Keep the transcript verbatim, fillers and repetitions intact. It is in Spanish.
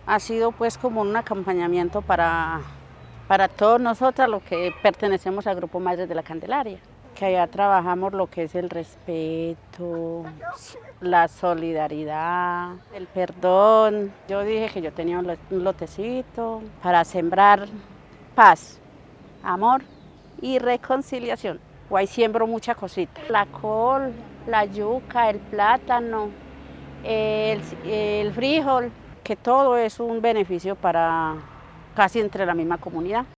Ha sido pues como un acompañamiento para, para todos nosotros los que pertenecemos al Grupo Madres de la Candelaria, que allá trabajamos lo que es el respeto, la solidaridad, el perdón. Yo dije que yo tenía un lotecito para sembrar paz, amor y reconciliación. Ahí siembro muchas cositas. La col, la yuca, el plátano, el, el frijol, que todo es un beneficio para casi entre la misma comunidad.